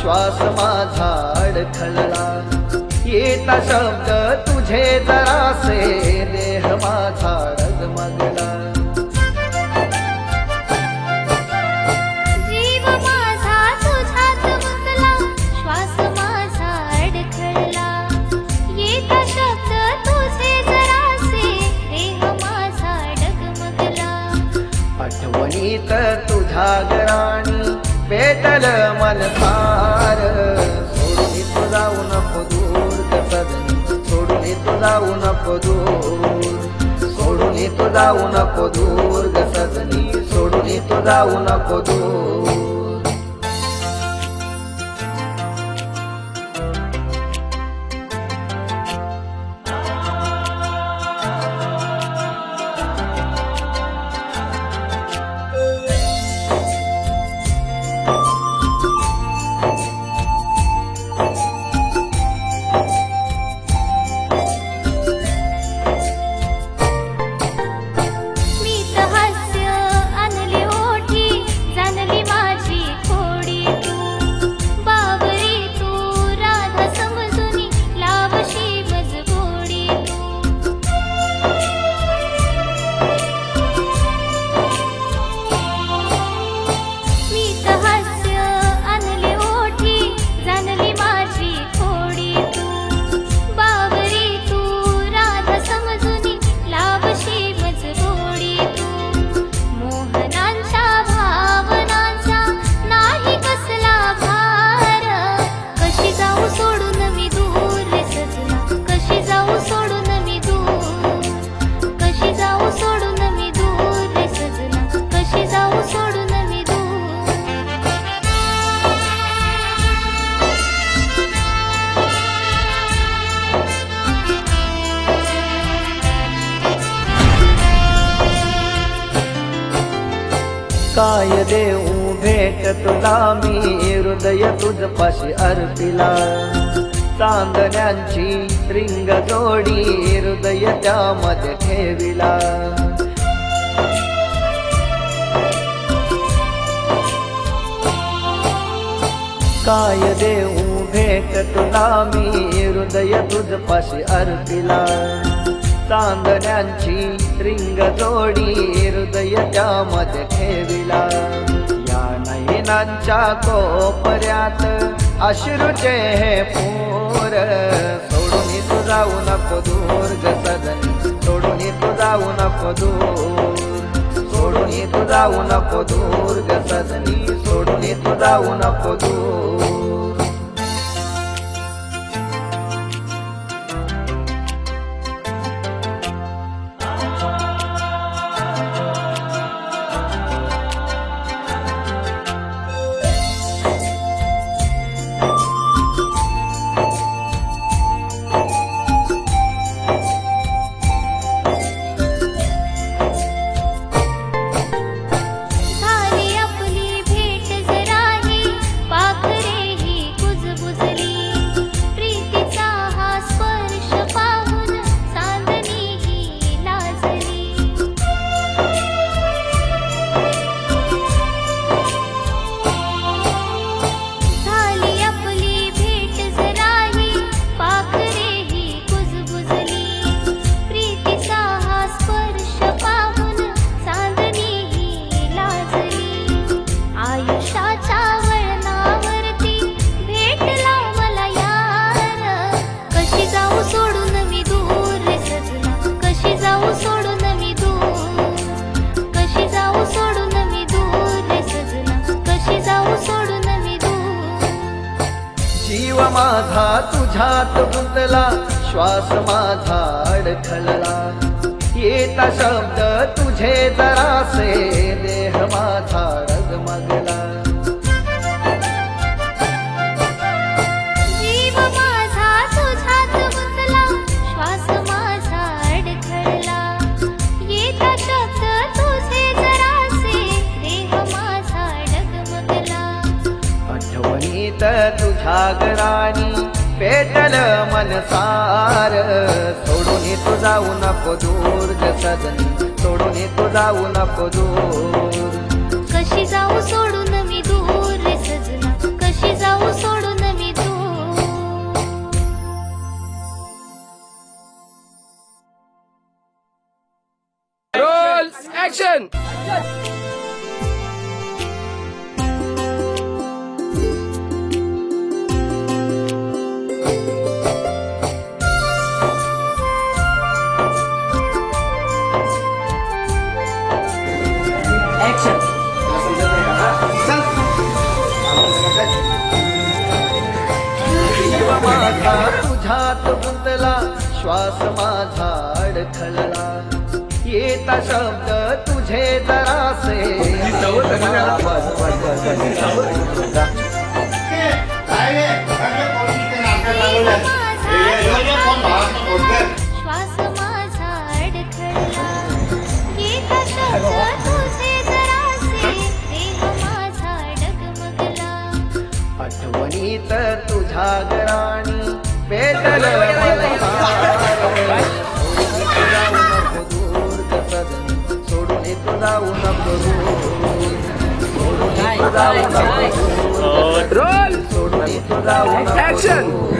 श्वास माझा अडखळला, येता शब्द तुझे जरासे, देह माझा डगमगला। जीव माझा तुझ्यात गुंतला, श्वास माझा अडखळला, येता शब्द तुझे जरासे, देह माझा डगमगला। आठवणीत तुझ्या गराणी पेटल मन सार, सोडून तू जाऊ नको दूर ग सजनी, सोडून तू जाऊ नको दूर, सोडून तू जाऊ नको दूर ग सजनी, सोडून तू जाऊ नको दूर। काय देऊ भेट तुला मी, हृदय तुझपाशी अर्पिला, चांदण्यांची रिंग जोडी, हृदय त्यामध्ये ठेविला। काय देऊ भेट तुला मी, हृदय तुझपाशी अर्पिला, चांदण्यांची रिंग जोडी, हृदय त्यामध्ये ठेविला। या नयनांच्या कोपऱ्यात अश्रूचे हे पूर, सोडून तू जाऊ नको दूर ग सजनी, सोडून तू जाऊ नको दूर, सोडून तू जाऊ नको दूर ग सजनी, सोडून तू जाऊ नको दूर। जीव माझा तुझ्यात गुंतला, श्वास माझा अडखळला, येता शब्द तुझे जरासे, देह माझा डगमगला। जीव माझा तुझ्यात गुंतला, श्वास माझा अडखळला, येता शब्द तुझे जरासे, देह माझा डगमगला। आठवणीत तुझ्या गराणी पेटल मन सार, सोडून तू जाऊ नको दूर ग सजनी, सोडून तू जाऊ नको दूर। कशी जाऊ सोडून मी दूर रे सजना, कशी जाऊ सोडून ऍक्शन. जीव माझा तुझ्यात गुंतला, श्वास माझा अडखळला, येता शब्द तुझे जरासे श्वास माझा अडखळला, येता शब्द तुझे जरासे, देह माझा डगमगला. आठवणीत तुझ्या गराणी पेटल मल्हार. सोडून तू जाऊ नको दूर, सोडून तू जाऊ नको दूर, रोल सोडून तू जाऊ नको ऍक्शन. दूर.